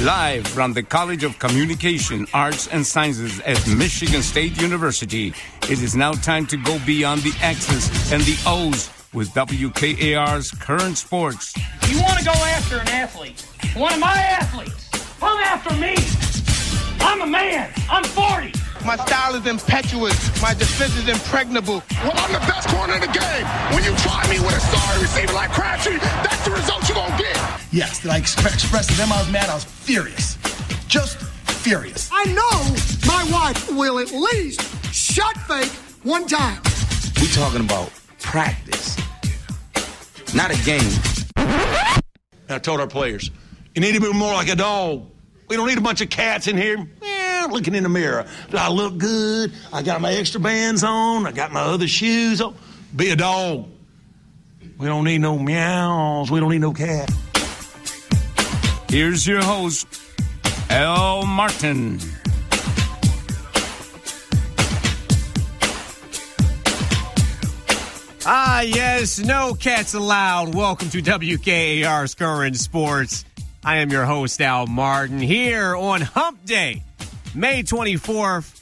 Live from the College of Communication, Arts, and Sciences at Michigan State University, it is now time to go beyond the X's and the O's with WKAR's Current Sports. You want to go after an athlete, one of my athletes, come after me. I'm a man. I'm 40. My style is impetuous. My defense is impregnable. Well, I'm the best corner in the game. When you try me with a sorry receiver like Crabtree, that's the result you're going to get. Yes, did I express to them I was mad? I was furious. Just furious. I know my wife will at least shot fake one time. We talking about practice, not a game. I told our players, you need to be more like a dog. We don't need a bunch of cats in here. Looking in the mirror. Do I look good? I got my extra bands on. I got my other shoes on. Be a dog. We don't need no meows. We don't need no cat. Here's your host, Al Martin. Ah, yes, no cats allowed. Welcome to WKAR's Current Sports. I am your host, Al Martin, here on Hump Day, May 24th,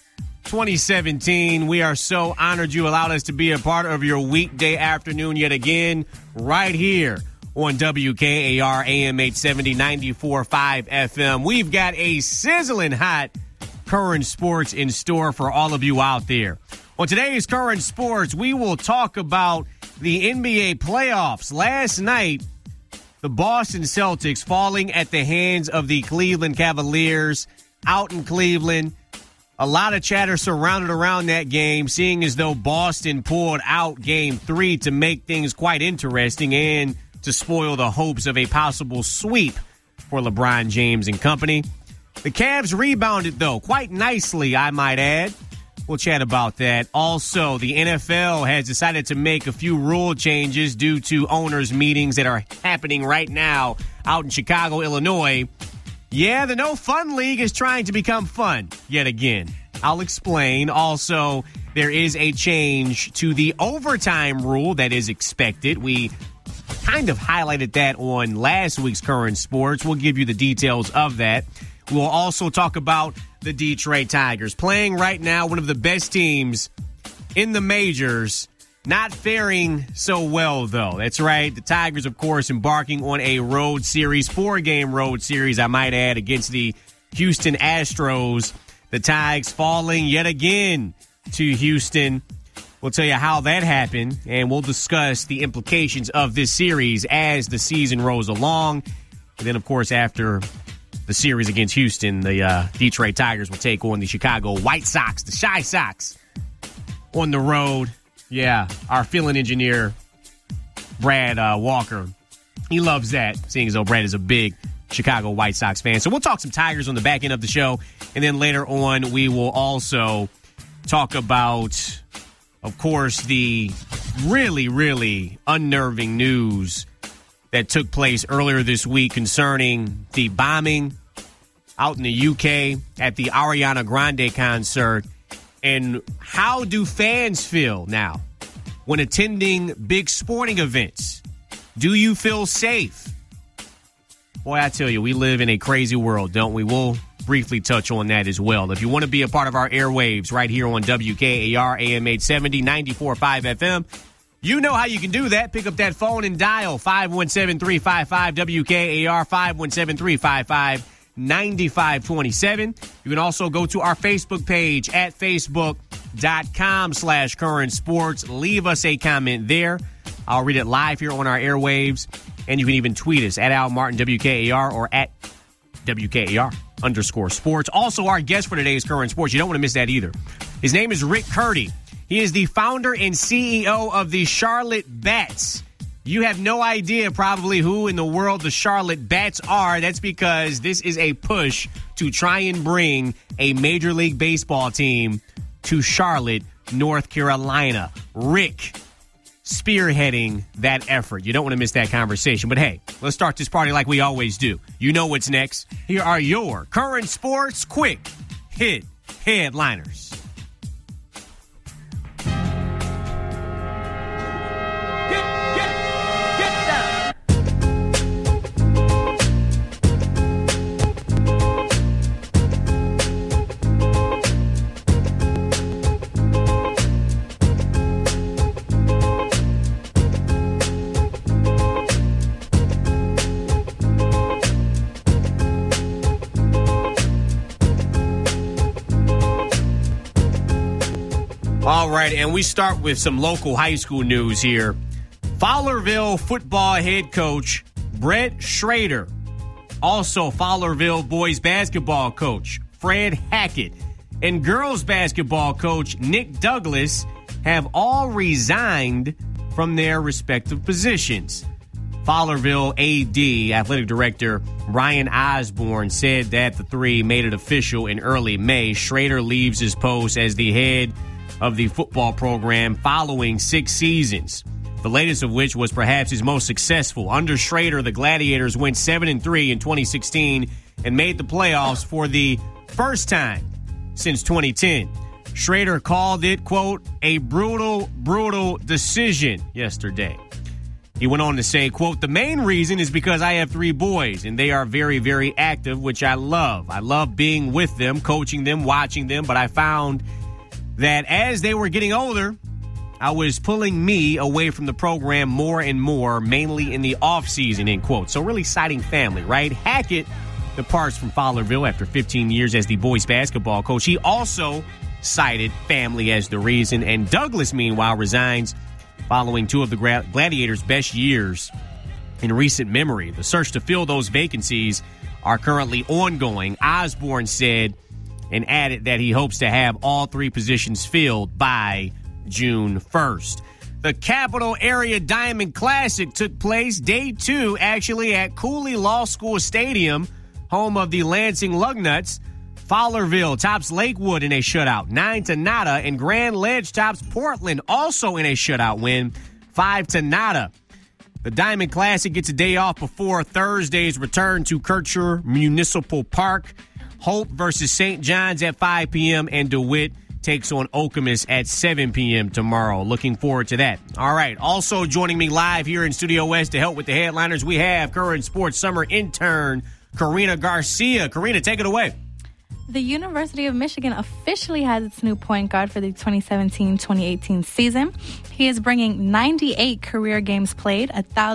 2017. We are so honored you allowed us to be a part of your weekday afternoon yet again, right here on WKAR AM 870 94.5 FM. We've got a sizzling hot Current Sports in store for all of you out there. On today's Current Sports, we will talk about the NBA playoffs. Last night, the Boston Celtics falling at the hands of the Cleveland Cavaliers out in Cleveland. A lot of chatter surrounded around that game, seeing as though Boston pulled out Game 3 to make things quite interesting and to spoil the hopes of a possible sweep for LeBron James and company. The Cavs rebounded, though, quite nicely, I might add. We'll chat about that. Also, the NFL has decided to make a few rule changes due to owners' meetings that are happening right now out in Chicago, Illinois. Yeah, the No Fun League is trying to become fun yet again. I'll explain. Also, there is a change to the overtime rule that is expected. We kind of highlighted that on last week's Current Sports. We'll give you the details of that. We'll also talk about the Detroit Tigers playing right now, one of the best teams in the majors. Not faring so well, though. That's right. The Tigers, of course, embarking on a road series, 4-game road series, I might add, against the Houston Astros. The Tigers falling yet again to Houston. We'll tell you how that happened, and we'll discuss the implications of this series as the season rolls along. And then, of course, after the series against Houston, the Detroit Tigers will take on the Chicago White Sox, the Chi Sox, on the road. Yeah, our field engineer, Brad Walker, he loves that, seeing as though Brad is a big Chicago White Sox fan. So we'll talk some Tigers on the back end of the show, and then later on we will also talk about, of course, the really, really unnerving news that took place earlier this week concerning the bombing out in the UK at the Ariana Grande concert. And how do fans feel now when attending big sporting events? Do you feel safe? Boy, I tell you, we live in a crazy world, don't we? We'll briefly touch on that as well. If you want to be a part of our airwaves right here on WKAR AM 870 94.5 FM, you know how you can do that. Pick up that phone and dial 517-355-WKAR, 517-355-9527. You can also go to our Facebook page at facebook.com/current sports. Leave us a comment there. I'll read it live here on our airwaves. And you can even tweet us at Al Martin WKAR or at WKAR_sports. Also, our guest for today's Current Sports, you don't want to miss that either. His name is Rick Curdy. He is the founder and CEO of the Charlotte Bats. You have no idea probably who in the world the Charlotte Bats are. That's because this is a push to try and bring a Major League Baseball team to Charlotte, North Carolina. Rick spearheading that effort. You don't want to miss that conversation. But hey, let's start this party like we always do. You know what's next. Here are your Current Sports Quick Hit Headliners. All right, and we start with some local high school news here. Fowlerville football head coach Brett Schrader, also Fowlerville boys basketball coach Fred Hackett, and girls basketball coach Nick Douglas have all resigned from their respective positions. Fowlerville AD, athletic director Ryan Osborne, said that the three made it official in early May. Schrader leaves his post as the head of the football program following 6 seasons, the latest of which was perhaps his most successful. Under Schrader, the Gladiators went 7-3 in 2016 and made the playoffs for the first time since 2010. Schrader called it, quote, a brutal, brutal decision yesterday. He went on to say, quote, the main reason is because I have 3 boys, and they are very, very active, which I love. I love being with them, coaching them, watching them, but I found that as they were getting older, I was pulling me away from the program more and more, mainly in the offseason, end quote. So really citing family, right? Hackett departs from Fowlerville after 15 years as the boys basketball coach. He also cited family as the reason, and Douglas, meanwhile, resigns following 2 of the Gladiators' best years in recent memory. The search to fill those vacancies are currently ongoing, Osborne said, and added that he hopes to have all 3 positions filled by June 1st. The Capital Area Diamond Classic took place, day 2, actually, at Cooley Law School Stadium, home of the Lansing Lugnuts. Fowlerville tops Lakewood in a shutout, 9-0, and Grand Ledge tops Portland, also in a shutout win, 5-0. The Diamond Classic gets a day off before Thursday's return to Kircher Municipal Park. Hope versus St. John's at 5 p.m., and DeWitt takes on Okemos at 7 p.m. tomorrow. Looking forward to that. All right, also joining me live here in Studio West to help with the headliners, we have current sports summer intern Karina Garcia. Karina, take it away. The University of Michigan officially has its new point guard for the 2017-2018 season. He is bringing 98 career games played,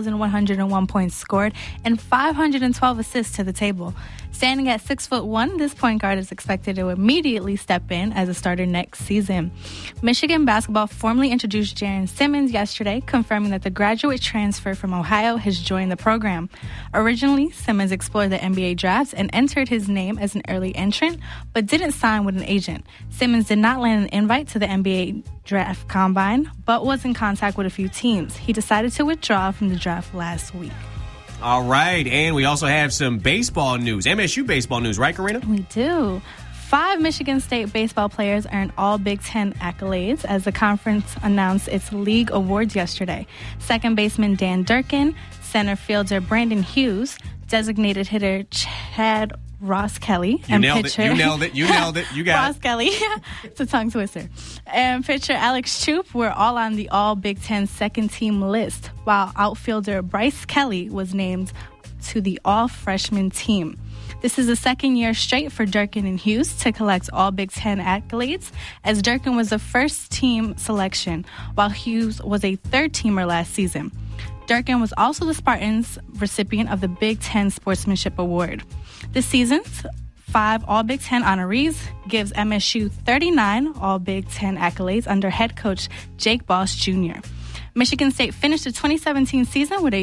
1,101 points scored, and 512 assists to the table. Standing at 6'1", this point guard is expected to immediately step in as a starter next season. Michigan basketball formally introduced Jaren Simmons yesterday, confirming that the graduate transfer from Ohio has joined the program. Originally, Simmons explored the NBA drafts and entered his name as an early entrant, but didn't sign with an agent. Simmons did not land an invite to the NBA draft combine, but was in contact with a few teams. He decided to withdraw from the draft last week. All right, and we also have some baseball news, MSU baseball news, right, Karina? We do. 5 Michigan State baseball players earned all Big Ten accolades as the conference announced its league awards yesterday. Second baseman Dan Durkin, center fielder Brandon Hughes, designated hitter Chad Ross Kelly, You nailed it. You got Ross Kelly. It's a tongue twister. And pitcher Alex Troop were all on the All Big Ten second team list, while outfielder Bryce Kelly was named to the All Freshman team. This is the second year straight for Durkin and Hughes to collect all Big Ten accolades, as Durkin was a first-team selection, while Hughes was a third-teamer last season. Durkin was also the Spartans' recipient of the Big Ten Sportsmanship Award. This season's 5 All Big Ten honorees gives MSU 39 All Big Ten accolades under head coach Jake Boss Jr. Michigan State finished the 2017 season with a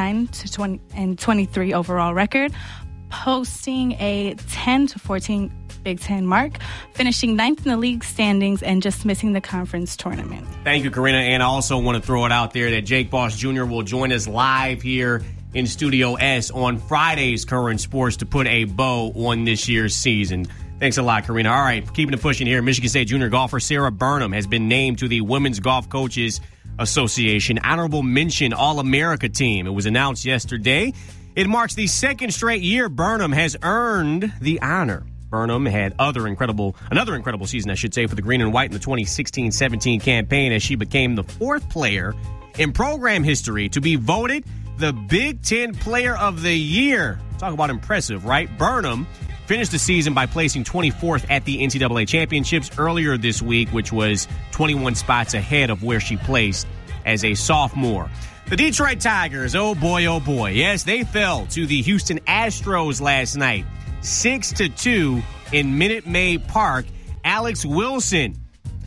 29-23 overall record, posting a 10-14 Big Ten mark, finishing 9th in the league standings and just missing the conference tournament. Thank you, Karina. And I also want to throw it out there that Jake Boss Jr. will join us live here in Studio S on Friday's Current Sports to put a bow on this year's season. Thanks a lot, Karina. All right, keeping it pushing here, Michigan State junior golfer Sarah Burnham has been named to the Women's Golf Coaches Association Honorable Mention All-America team. It was announced yesterday. It marks the second straight year Burnham has earned the honor. Burnham had another incredible season, I should say, for the Green and White in the 2016-17 campaign, as she became the 4th player in program history to be voted the Big Ten Player of the Year. Talk about impressive, right? Burnham finished the season by placing 24th at the NCAA Championships earlier this week, which was 21 spots ahead of where she placed as a sophomore. The Detroit Tigers, oh boy, yes, they fell to the Houston Astros last night, 6-2 in Minute Maid Park. Alex Wilson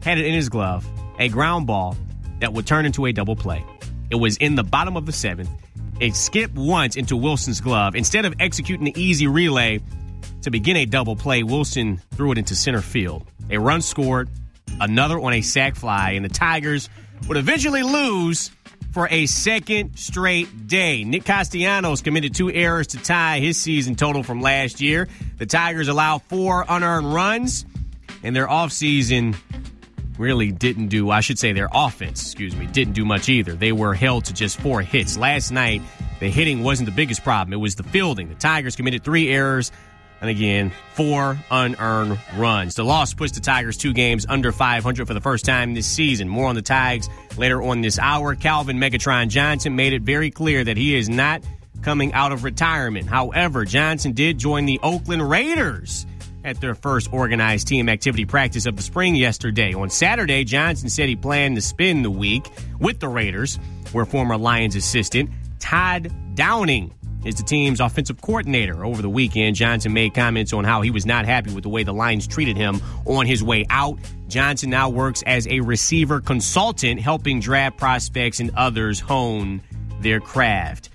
had it in his glove, a ground ball that would turn into a double play. It was in the bottom of the 7th. It skipped once into Wilson's glove. Instead of executing the easy relay to begin a double play, Wilson threw it into center field. A run scored, another on a sac fly, and the Tigers would eventually lose for a second straight day. Nick Castellanos committed 2 errors to tie his season total from last year. The Tigers allowed 4 unearned runs, and their offseason really didn't do, I should say their offense, didn't do much either. They were held to just 4 hits. Last night, the hitting wasn't the biggest problem. It was the fielding. The Tigers committed 3 errors, and again, 4 unearned runs. The loss pushed the Tigers 2 games under 500 for the first time this season. More on the Tigers later on this hour. Calvin Megatron Johnson made it very clear that he is not coming out of retirement. However, Johnson did join the Oakland Raiders at their first organized team activity practice of the spring yesterday. On Saturday, Johnson said he planned to spend the week with the Raiders, where former Lions assistant Todd Downing is the team's offensive coordinator. Over the weekend, Johnson made comments on how he was not happy with the way the Lions treated him on his way out. Johnson now works as a receiver consultant, helping draft prospects and others hone their craft.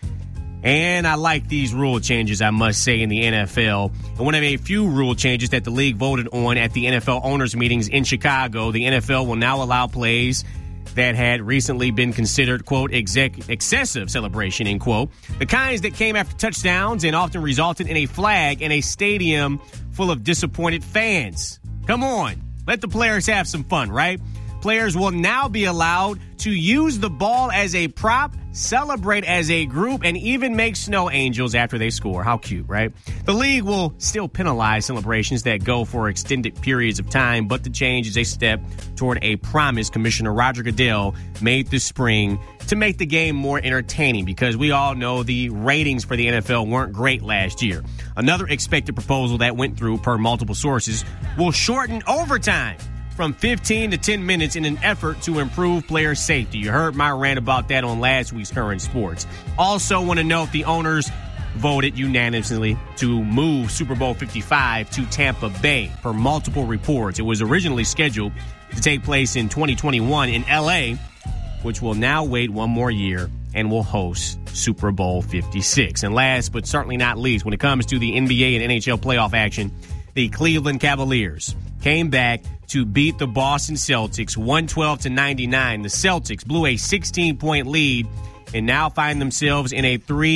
And I like these rule changes, I must say, in the NFL. And one of a few rule changes that the league voted on at the NFL owners' meetings in Chicago, the NFL will now allow plays that had recently been considered, quote, excessive celebration, end quote. The kinds that came after touchdowns and often resulted in a flag in a stadium full of disappointed fans. Come on, let the players have some fun, right? Players will now be allowed to use the ball as a prop, celebrate as a group, and even make snow angels after they score. How cute, right? The league will still penalize celebrations that go for extended periods of time, but the change is a step toward a promise Commissioner Roger Goodell made this spring to make the game more entertaining, because we all know the ratings for the NFL weren't great last year. Another expected proposal that went through, per multiple sources, will shorten overtime from 15 to 10 minutes in an effort to improve player safety. You heard my rant about that on last week's Current Sports. Also want to note the owners voted unanimously to move Super Bowl 55 to Tampa Bay, per multiple reports. It was originally scheduled to take place in 2021 in L.A., which will now wait one more year and will host Super Bowl 56. And last but certainly not least, when it comes to the NBA and NHL playoff action, the Cleveland Cavaliers came back to beat the Boston Celtics 112-99. The Celtics blew a 16-point lead and now find themselves in a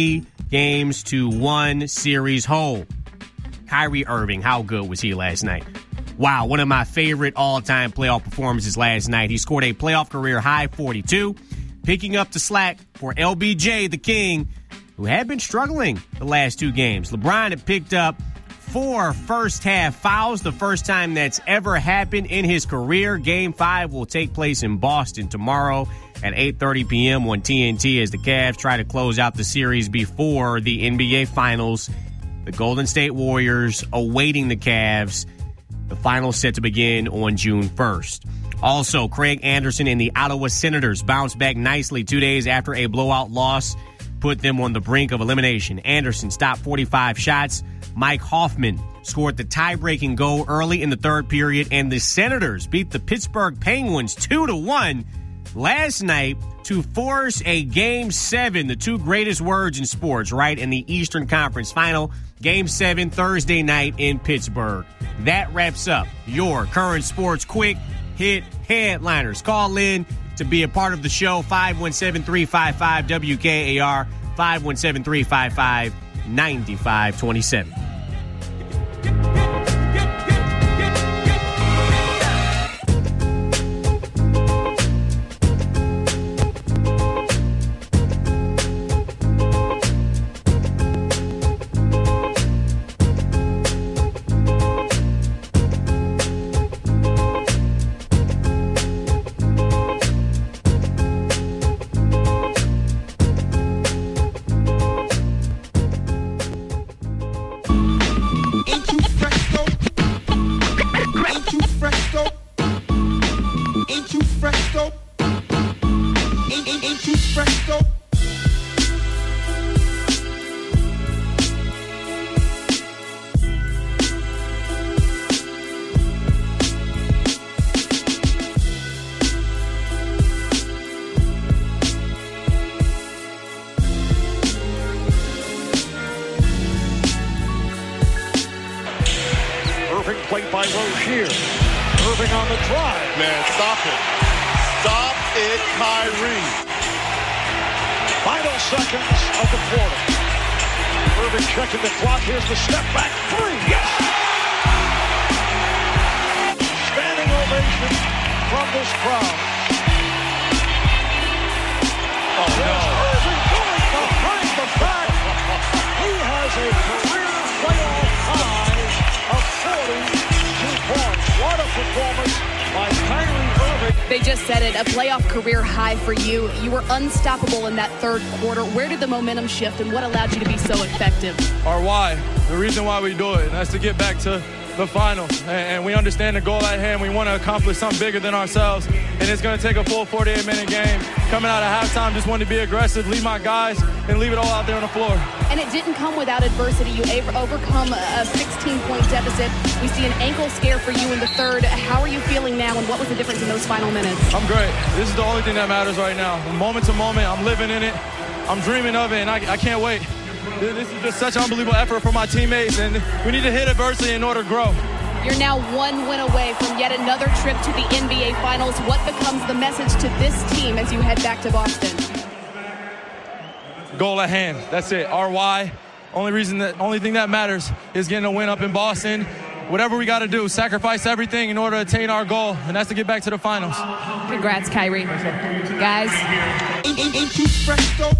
3-1 series hole. Kyrie Irving, how good was he last night? Wow, one of my favorite all-time playoff performances last night. He scored a playoff career-high 42, picking up the slack for LBJ, the King, who had been struggling the last 2 games. LeBron had picked up 4 first-half fouls, the first time that's ever happened in his career. Game 5 will take place in Boston tomorrow at 8:30 p.m. on TNT as the Cavs try to close out the series before the NBA Finals. The Golden State Warriors awaiting the Cavs. The finals set to begin on June 1st. Also, Craig Anderson and the Ottawa Senators bounced back nicely 2 days after a blowout loss put them on the brink of elimination. Anderson stopped 45 shots. Mike Hoffman scored the tie-breaking goal early in the third period, and the Senators beat the Pittsburgh Penguins 2-1 last night to force a Game 7, the 2 greatest words in sports, right, in the Eastern Conference Final. Game 7 Thursday night in Pittsburgh. That wraps up your Current Sports Quick Hit Headliners. Call in to be a part of the show, 517-355-WKAR, 517-355-9527. Irving, played by Rozier. Irving on the drive. Man, stop it. Stop it, Kyrie. Final seconds of the quarter. Irving checking the clock. Here's the step back three. Yes! Standing ovation from this crowd. Oh, no. Irving going behind the back. He has a career playoff high of 42 points. What a performance by Kyrie Irving. They just said it, a playoff career high for you. You were unstoppable in that third quarter. Where did the momentum shift and what allowed you to be so effective? Our why, the reason why we do it, and that's to get back to the finals. And we understand the goal at hand. We want to accomplish something bigger than ourselves. And it's going to take a full 48-minute game. Coming out of halftime, just wanted to be aggressive, lead my guys, and leave it all out there on the floor. And it didn't come without adversity. You overcome a 16-point deficit. We see an ankle scare for you in the third. How are you feeling now, and what was the difference in those final minutes? I'm great. This is the only thing that matters right now. From moment to moment, I'm living in it. I'm dreaming of it, and I can't wait. This is just such an unbelievable effort for my teammates, and we need to hit adversity in order to grow. You're now one win away from yet another trip to the NBA Finals. What becomes the message to this team as you head back to Boston? Goal at hand. That's it. Our why. Only thing that matters is getting a win up in Boston. Whatever we got to do, sacrifice everything in order to attain our goal, and that's to get back to the finals. Congrats, Kyrie. Guys. Ain't you fresh, though?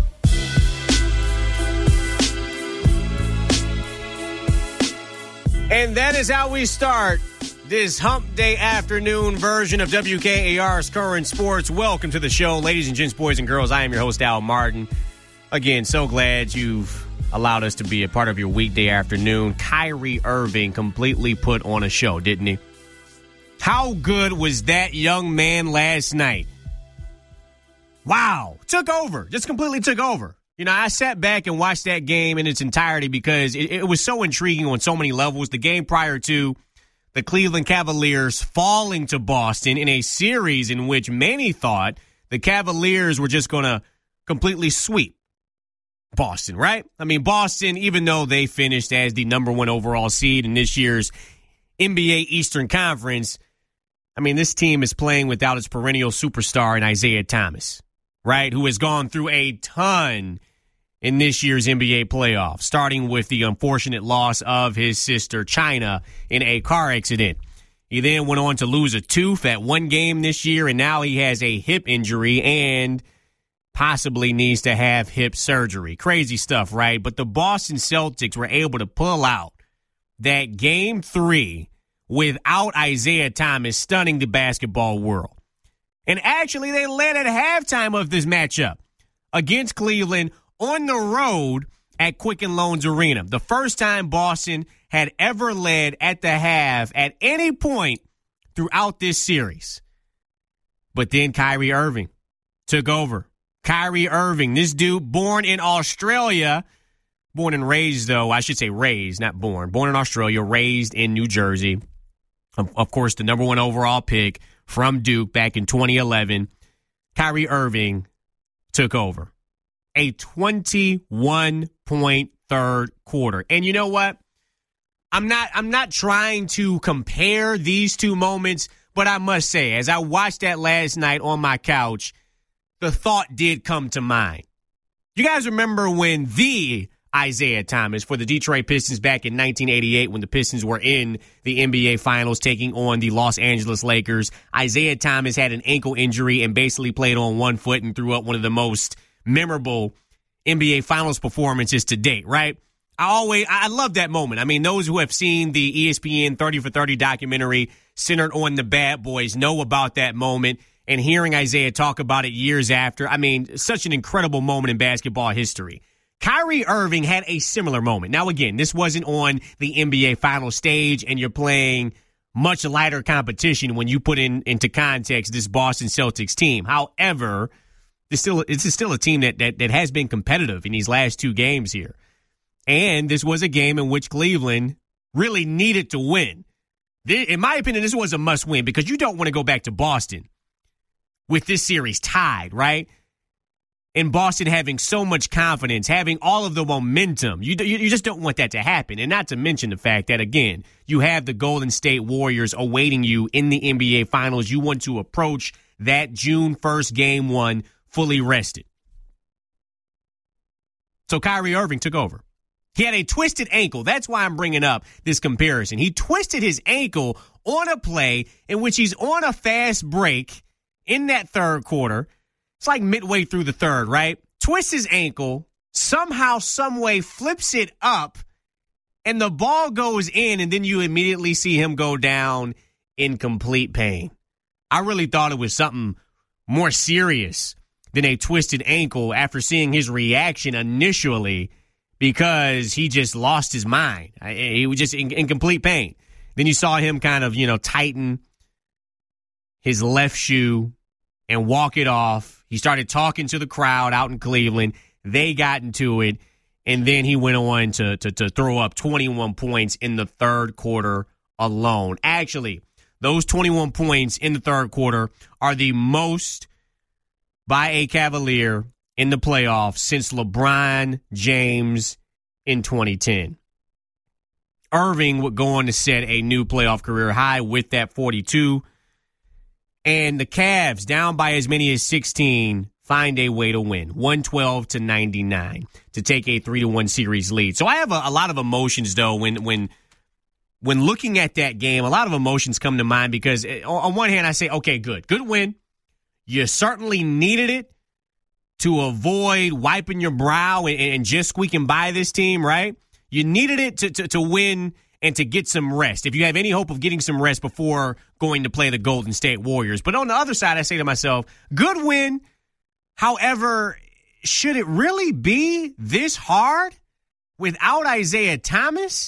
And that is how we start this Hump Day afternoon version of WKAR's Current Sports. Welcome to the show, ladies and gents, boys and girls. I am your host, Al Martin. Again, so glad you've allowed us to be a part of your weekday afternoon. Kyrie Irving completely put on a show, didn't he? How good was that young man last night? Wow. Took over. Just completely took over. You know, I sat back and watched that game in its entirety because it was so intriguing on so many levels. The game prior to the Cleveland Cavaliers falling to Boston in a series in which many thought the Cavaliers were just going to completely sweep Boston, right? I mean, Boston, even though they finished as the number one overall seed in this year's NBA Eastern Conference, I mean, this team is playing without its perennial superstar in Isaiah Thomas, right, who has gone through a ton in this year's NBA playoffs, starting with the unfortunate loss of his sister, China, in a car accident. He then went on to lose a tooth at one game this year, and now he has a hip injury and possibly needs to have hip surgery. Crazy stuff, right? But the Boston Celtics were able to pull out that Game 3 without Isaiah Thomas, stunning the basketball world. And actually, they led at halftime of this matchup against Cleveland on the road at Quicken Loans Arena. The first time Boston had ever led at the half at any point throughout this series. But then Kyrie Irving took over. Kyrie Irving, this dude born in Australia, born and raised, though, I should say raised, not born. Born in Australia, raised in New Jersey. Of course, the number one overall pick from Duke back in 2011. Kyrie Irving took over. A 21-point third quarter. And you know what? I'm not trying to compare these two moments, but I must say, as I watched that last night on my couch, the thought did come to mind. You guys remember when the Isaiah Thomas for the Detroit Pistons back in 1988 when the Pistons were in the NBA Finals taking on the Los Angeles Lakers? Isaiah Thomas had an ankle injury and basically played on one foot and threw up one of the most memorable NBA Finals performances to date, right? I love that moment. I mean, those who have seen the ESPN 30 for 30 documentary centered on the Bad Boys know about that moment. And hearing Isaiah talk about it years after, I mean, such an incredible moment in basketball history. Kyrie Irving had a similar moment. Now, again, this wasn't on the NBA final stage, and you're playing much lighter competition when you put into context this Boston Celtics team. However, this is still a team that has been competitive in these last two games here. And this was a game in which Cleveland really needed to win. In my opinion, this was a must-win because you don't want to go back to Boston with this series tied, right? and Boston having so much confidence, having all of the momentum. You just don't want that to happen. And not to mention the fact that, again, you have the Golden State Warriors awaiting you in the NBA Finals. You want to approach that June 1st Game 1 fully rested. So Kyrie Irving took over. He had a twisted ankle. That's why I'm bringing up this comparison. He twisted his ankle on a play in which he's on a fast break in that third quarter. It's like midway through the third, right? Twists his ankle, somehow, some way flips it up, and the ball goes in, and then you immediately see him go down in complete pain. I really thought it was something more serious than a twisted ankle after seeing his reaction initially, because he just lost his mind. He was just in complete pain. Then you saw him kind of, tighten his left shoe and walk it off. He started talking to the crowd out in Cleveland. They got into it, and then he went on to throw up 21 points in the third quarter alone. Actually, those 21 points in the third quarter are the most by a Cavalier in the playoffs since LeBron James in 2010. Irving would go on to set a new playoff career high with that 42. And the Cavs, down by as many as 16, find a way to win, 112-99, to take a 3-1 series lead. So I have a lot of emotions, though, when looking at that game. A lot of emotions come to mind because on one hand I say, okay, good win. You certainly needed it to avoid wiping your brow and just squeaking by this team, right? You needed it to win and to get some rest, if you have any hope of getting some rest before going to play the Golden State Warriors. But on the other side, I say to myself, good win. However, should it really be this hard without Isaiah Thomas?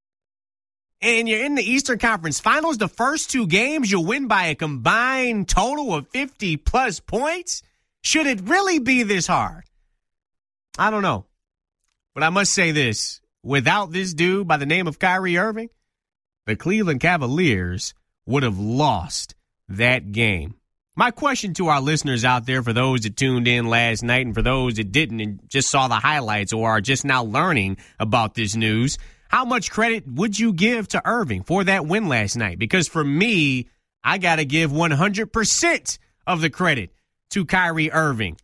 And you're in the Eastern Conference Finals, the first two games, you'll win by a combined total of 50-plus points? Should it really be this hard? I don't know. But I must say this. Without this dude by the name of Kyrie Irving, the Cleveland Cavaliers would have lost that game. My question to our listeners out there, for those that tuned in last night and for those that didn't and just saw the highlights or are just now learning about this news, how much credit would you give to Irving for that win last night? Because for me, I got to give 100% of the credit to Kyrie Irving.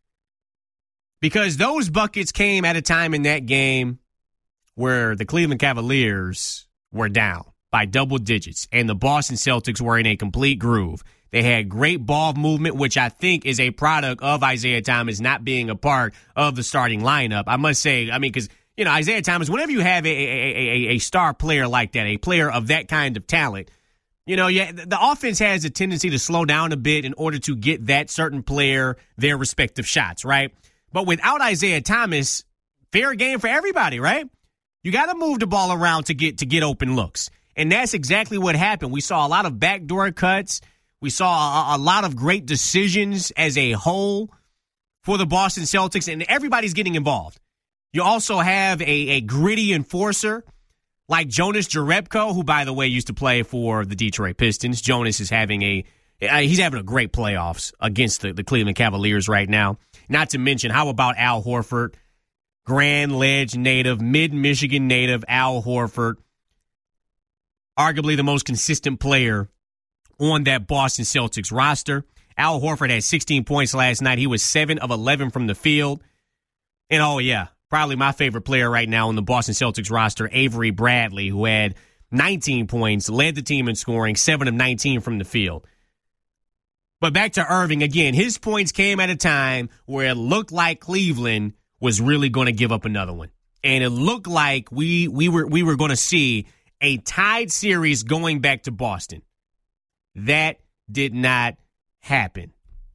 Because those buckets came at a time in that game where the Cleveland Cavaliers were down by double digits and the Boston Celtics were in a complete groove. They had great ball movement, which I think is a product of Isaiah Thomas not being a part of the starting lineup. I must say, because, Isaiah Thomas, whenever you have a star player like that, a player of that kind of talent, the offense has a tendency to slow down a bit in order to get that certain player their respective shots, right? But without Isaiah Thomas, fair game for everybody, right? You got to move the ball around to get open looks. And that's exactly what happened. We saw a lot of backdoor cuts. We saw a lot of great decisions as a whole for the Boston Celtics, and everybody's getting involved. You also have a gritty enforcer like Jonas Jerebko, who, by the way, used to play for the Detroit Pistons. Jonas is having a great playoffs against the Cleveland Cavaliers right now. Not to mention, how about Al Horford? Grand Ledge native, mid-Michigan native Al Horford, arguably the most consistent player on that Boston Celtics roster. Al Horford had 16 points last night. He was 7 of 11 from the field. And, probably my favorite player right now on the Boston Celtics roster, Avery Bradley, who had 19 points, led the team in scoring, 7 of 19 from the field. But back to Irving again. His points came at a time where it looked like Cleveland was really going to give up another one. And it looked like we were going to see a tied series going back to Boston. That did not happen.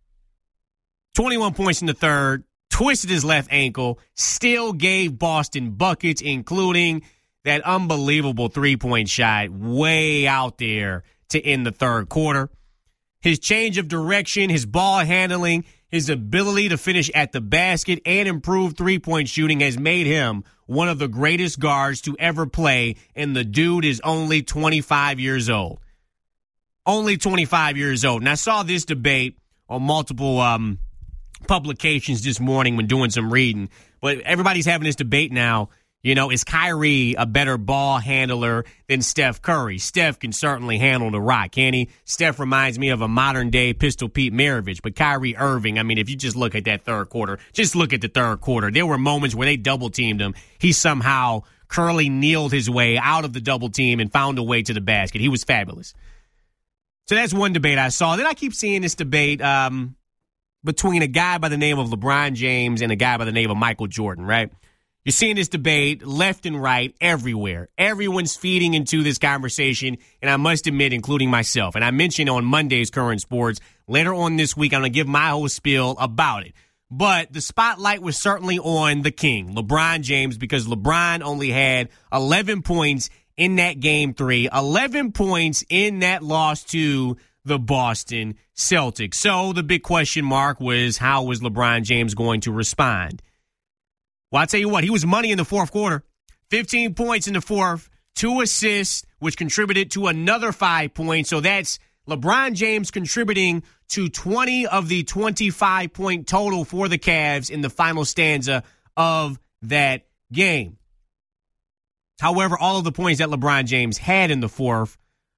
21 points in the third, twisted his left ankle, still gave Boston buckets, including that unbelievable three-point shot way out there to end the third quarter. His change of direction, his ball handling, his ability to finish at the basket and improve three-point shooting has made him one of the greatest guards to ever play, and the dude is only 25 years old. Only 25 years old. And I saw this debate on multiple publications this morning when doing some reading. But everybody's having this debate now. Is Kyrie a better ball handler than Steph Curry? Steph can certainly handle the rock, can he? Steph reminds me of a modern-day Pistol Pete Maravich. But Kyrie Irving, if you just look at that third quarter, there were moments where they double-teamed him. He somehow Curly kneeled his way out of the double team and found a way to the basket. He was fabulous. So that's one debate I saw. Then I keep seeing this debate between a guy by the name of LeBron James and a guy by the name of Michael Jordan, right? You're seeing this debate left and right everywhere. Everyone's feeding into this conversation, and I must admit, including myself. And I mentioned on Monday's Current Sports, later on this week, I'm going to give my whole spiel about it. But the spotlight was certainly on the king, LeBron James, because LeBron only had 11 points in that Game 3, 11 points in that loss to the Boston Celtics. So the big question mark was, how was LeBron James going to respond? Well, I'll tell you what, he was money in the fourth quarter. 15 points in the fourth, 2 assists, which contributed to another 5 points. So that's LeBron James contributing to 20 of the 25-point total for the Cavs in the final stanza of that game. However, all of the points that LeBron James had in the fourth,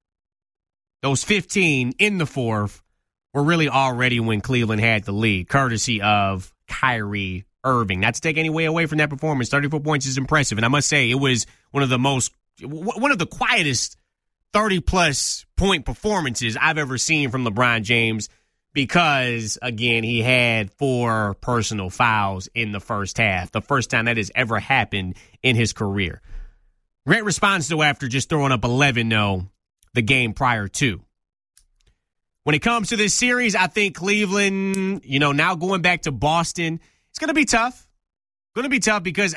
those 15 in the fourth, were really already when Cleveland had the lead, courtesy of Kyrie Irving. Not to take any way away from that performance. 34 points is impressive. And I must say, it was one of the quietest 30-plus point performances I've ever seen from LeBron James because, again, he had 4 personal fouls in the first half. The first time that has ever happened in his career. Great response, though, after just throwing up 11, though, the game prior to. When it comes to this series, I think Cleveland, now going back to Boston, it's going to be tough. Going to be tough because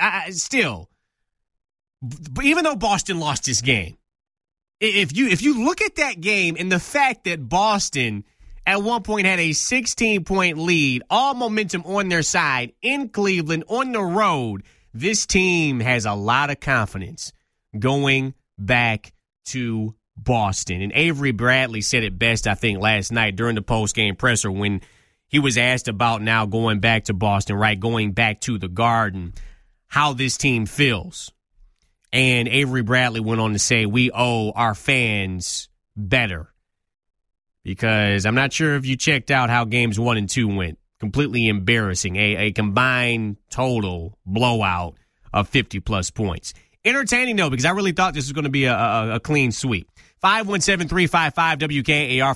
even though Boston lost this game, if you look at that game and the fact that Boston at one point had a 16-point lead, all momentum on their side in Cleveland on the road, this team has a lot of confidence going back to Boston. And Avery Bradley said it best, I think, last night during the post-game presser when he was asked about now going back to Boston, right, going back to the Garden, how this team feels. And Avery Bradley went on to say, we owe our fans better. Because I'm not sure if you checked out how games 1 and 2 went. Completely embarrassing. A combined total blowout of 50-plus points. Entertaining, though, because I really thought this was going to be a clean sweep. 517-355-WKAR,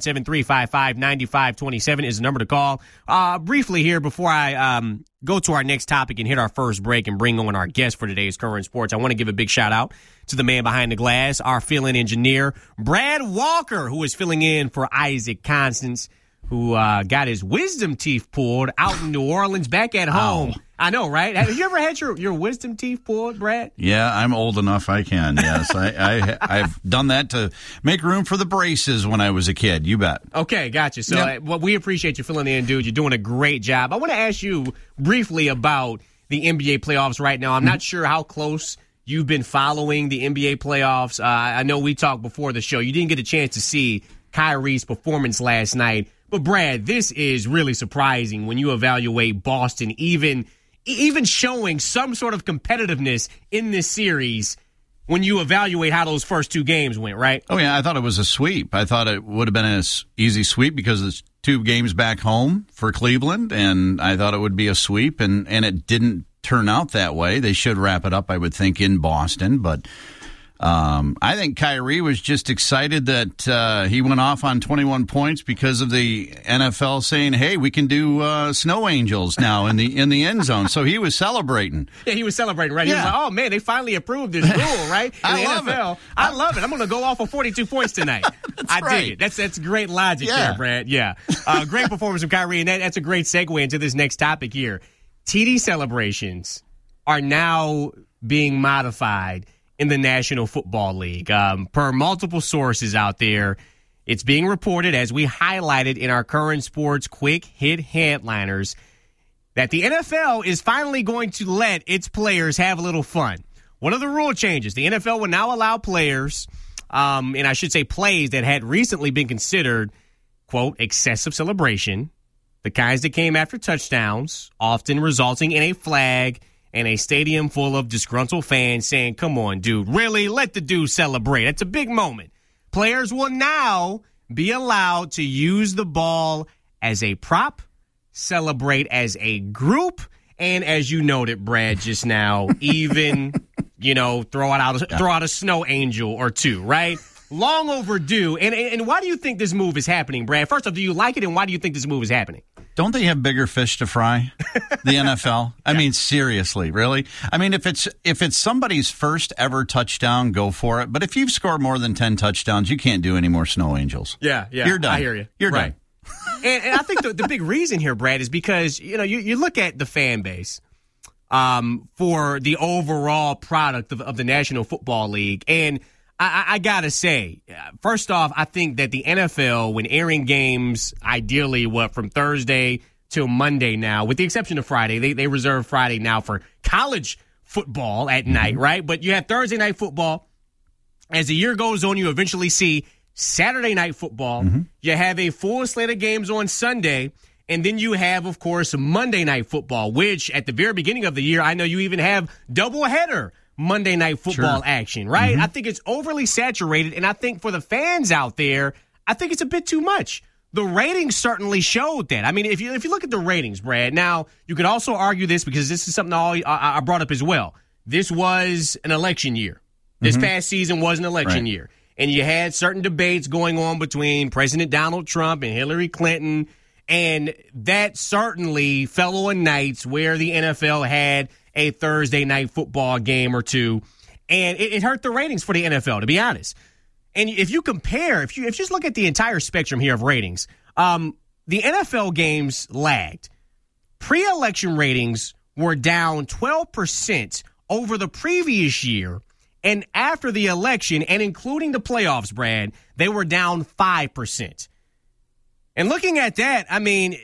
517-355-9527 is the number to call. Briefly here, before I go to our next topic and hit our first break and bring on our guest for today's Current Sports, I want to give a big shout-out to the man behind the glass, our fill-in engineer, Brad Walker, who is filling in for Isaac Constance, who got his wisdom teeth pulled out in New Orleans, back at home. Ow. I know, right? Have you ever had your wisdom teeth pulled, Brad? Yeah, I'm old enough I can, yes. I've done that to make room for the braces when I was a kid, you bet. Okay, gotcha. So we appreciate you filling in, dude. You're doing a great job. I want to ask you briefly about the NBA playoffs right now. I'm not sure how close you've been following the NBA playoffs. I know we talked before the show. You didn't get a chance to see Kyrie's performance last night. But, Brad, this is really surprising when you evaluate Boston even showing some sort of competitiveness in this series when you evaluate how those first 2 games went, right? Oh, yeah, I thought it was a sweep. I thought it would have been an easy sweep because it's 2 games back home for Cleveland, and I thought it would be a sweep, and it didn't turn out that way. They should wrap it up, I would think, in Boston, but I think Kyrie was just excited that he went off on 21 points because of the NFL saying, "Hey, we can do snow angels now in the end zone." So he was celebrating. Yeah, he was celebrating, right? Yeah. He was like, "Oh man, they finally approved this rule, right?" I love NFL. it. I love it. I'm going to go off for 42 points tonight. I dig it. That's great logic there, Brad. Yeah, great performance from Kyrie, and that's a great segue into this next topic here. TD celebrations are now being modified in the National Football League. Per multiple sources out there, it's being reported, as we highlighted in our Current Sports Quick Hit Headliners, that the NFL is finally going to let its players have a little fun. One of the rule changes, the NFL will now allow players, and I should say plays that had recently been considered, quote, excessive celebration, the kinds that came after touchdowns, often resulting in a flag and a stadium full of disgruntled fans saying, come on, dude, really? Let the dude celebrate. It's a big moment. Players will now be allowed to use the ball as a prop, celebrate as a group, and as you noted, Brad, just now, even, throw out a snow angel or two, right? Long overdue. And why do you think this move is happening, Brad? First off, do you like it, and why do you think this move is happening? Don't they have bigger fish to fry? The NFL? I mean, seriously, really? I mean, if it's somebody's first ever touchdown, go for it. But if you've scored more than 10 touchdowns, you can't do any more snow angels. Yeah. You're done. I hear you. You're right. done. And I think the big reason here, Brad, is because, you look at the fan base for the overall product of the National Football League. And I got to say, first off, I think that the NFL, when airing games, ideally, from Thursday till Monday now, with the exception of Friday, they reserve Friday now for college football at night, right? But you have Thursday night football. As the year goes on, you eventually see Saturday night football. You have a full slate of games on Sunday. And then you have, of course, Monday night football, which at the very beginning of the year, I know you even have doubleheader Monday night football action, right? I think it's overly saturated. And I think for the fans out there, I think it's a bit too much. The ratings certainly showed that. I mean, if you look at the ratings, Brad, now you could also argue this because this is something I brought up as well. This was an election year. This past season was an election year. And you had certain debates going on between President Donald Trump and Hillary Clinton. And that certainly fell on nights where the NFL had a Thursday night football game or two. And it hurt the ratings for the NFL, to be honest. And if you compare, if you just look at the entire spectrum here of ratings, the NFL games lagged. Pre-election ratings were down 12% over the previous year. And after the election, and including the playoffs, Brad, they were down 5%. And looking at that, I mean,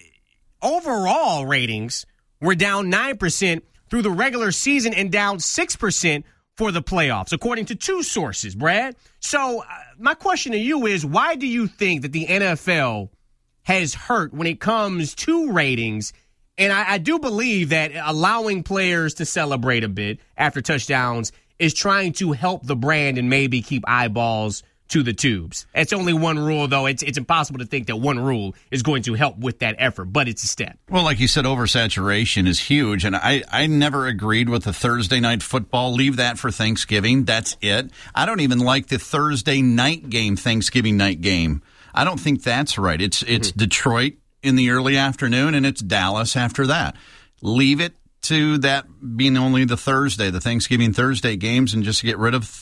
overall ratings were down 9% through the regular season and down 6% for the playoffs, according to two sources, Brad. So my question to you is, why do you think that the NFL has hurt when it comes to ratings? And I do believe that allowing players to celebrate a bit after touchdowns is trying to help the brand and maybe keep eyeballs to the tubes. It's only one rule, though. It's impossible to think that one rule is going to help with that effort, but it's a step. Well, like you said, oversaturation is huge, and I never agreed with the Thursday night football. Leave that for Thanksgiving. That's it. I don't even like the Thursday night game, Thanksgiving night game. I don't think that's right. It's Detroit in the early afternoon, and it's Dallas after that. Leave it to that being only the Thanksgiving Thursday games, and just get rid of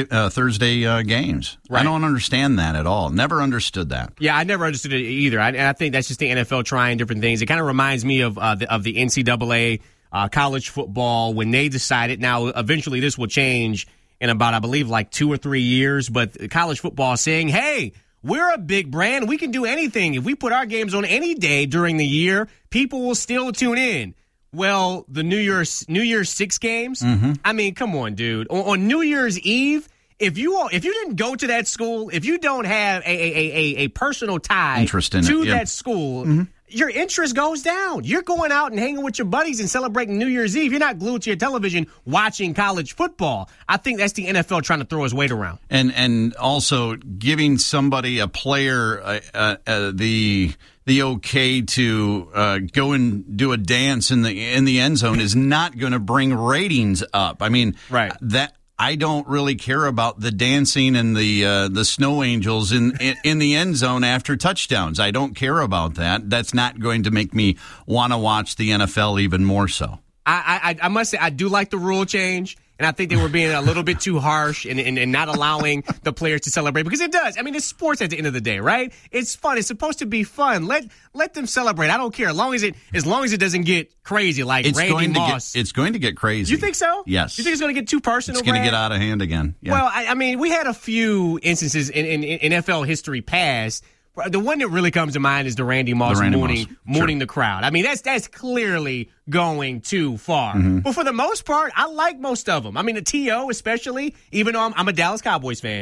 Thursday games. Right. I don't understand that at all. Never understood that. Yeah, I never understood it either. I think that's just the NFL trying different things. It kind of reminds me of the NCAA college football when they decided. Now, eventually, this will change in about, I believe, like 2 or 3 years. But college football saying, "Hey, we're a big brand. We can do anything. If we put our games on any day during the year, people will still tune in." Well, the New Year's 6 games. I mean, come on, dude. On New Year's Eve, if you didn't go to that school, if you don't have a personal tie to that school, your interest goes down. You're going out and hanging with your buddies and celebrating New Year's Eve. You're not glued to your television watching college football. I think that's the NFL trying to throw his weight around. And also giving somebody, a player, the okay to go and do a dance in the end zone is not going to bring ratings up. I mean, that I don't really care about the dancing and the snow angels in the end zone after touchdowns. I don't care about that. That's not going to make me want to watch the NFL even more so. I must say I do like the rule change. And I think they were being a little bit too harsh and not allowing the players to celebrate, because it does. I mean, it's sports at the end of the day, right? It's fun. It's supposed to be fun. Let them celebrate. I don't care as long as it doesn't get crazy like Randy Moss. It's going to get crazy. You think so? Yes. You think it's going to get too personal? It's going to get out of hand again. Yeah. Well, I mean, we had a few instances in NFL history past. The one that really comes to mind is the Randy Moss mooning the crowd. I mean, that's clearly going too far. But for the most part, I like most of them. I mean, the T.O. especially, even though I'm a Dallas Cowboys fan,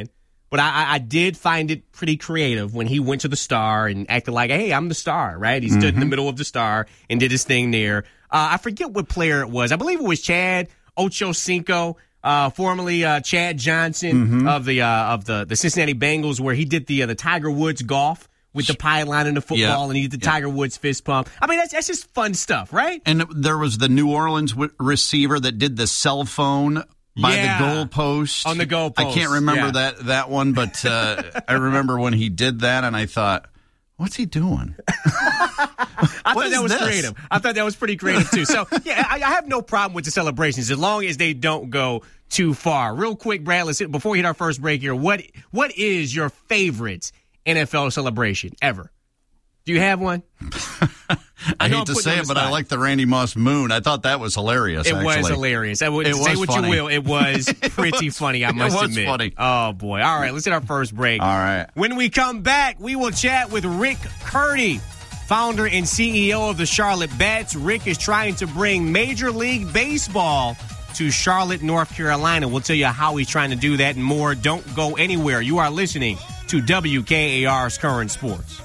But I did find it pretty creative when he went to the Star and acted like, hey, I'm the Star, right? He stood in the middle of the Star and did his thing there. I forget what player it was. I believe it was Chad Ochocinco, formerly Chad Johnson of the Cincinnati Bengals, where he did the Tiger Woods golf with the pylon and the football, and he did the Tiger Woods fist pump. I mean, that's just fun stuff, right? And there was the New Orleans receiver that did the cell phone by the goalpost. On the goalpost. I can't remember that one, but I remember when he did that, and I thought, what's he doing? I thought that was creative. I thought that was pretty creative, too. So, I have no problem with the celebrations as long as they don't go too far. Real quick, Brad, before we hit our first break here, what is your favorite NFL celebration ever? Do you have one? I hate to say it, but I like the Randy Moss moon. I thought that was hilarious. It was hilarious. Say what you will. It was pretty funny, I must admit. It was funny. Oh, boy. All right, let's hit our first break. All right. When we come back, we will chat with Rick Curdy, founder and CEO of the Charlotte Bats. Rick is trying to bring Major League Baseball to Charlotte, North Carolina. We'll tell you how he's trying to do that and more. Don't go anywhere. You are listening to WKAR's Current Sports.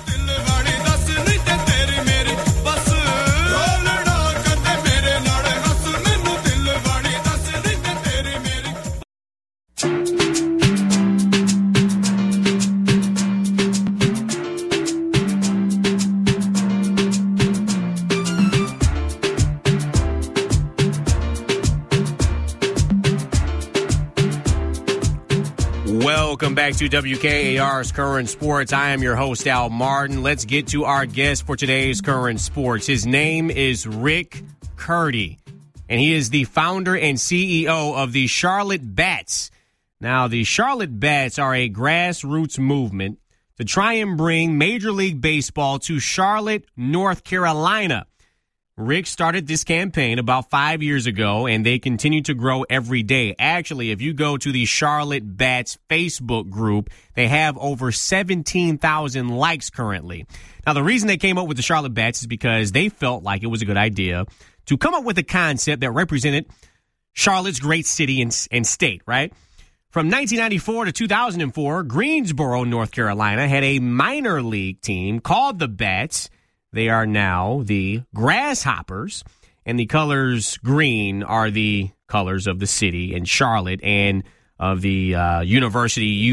Welcome back to WKAR's Current Sports. I am your host, Al Martin. Let's get to our guest for today's Current Sports. His name is Rick Curdy, and he is the founder and CEO of the Charlotte Bats. Now, the Charlotte Bats are a grassroots movement to try and bring Major League Baseball to Charlotte, North Carolina. Rick started this campaign about 5 years ago, and they continue to grow every day. Actually, if you go to the Charlotte Bats Facebook group, they have over 17,000 likes currently. Now, the reason they came up with the Charlotte Bats is because they felt like it was a good idea to come up with a concept that represented Charlotte's great city and state, right? From 1994 to 2004, Greensboro, North Carolina, had a minor league team called the Bats. They are now the Grasshoppers, and the colors green are the colors of the city in Charlotte and of the University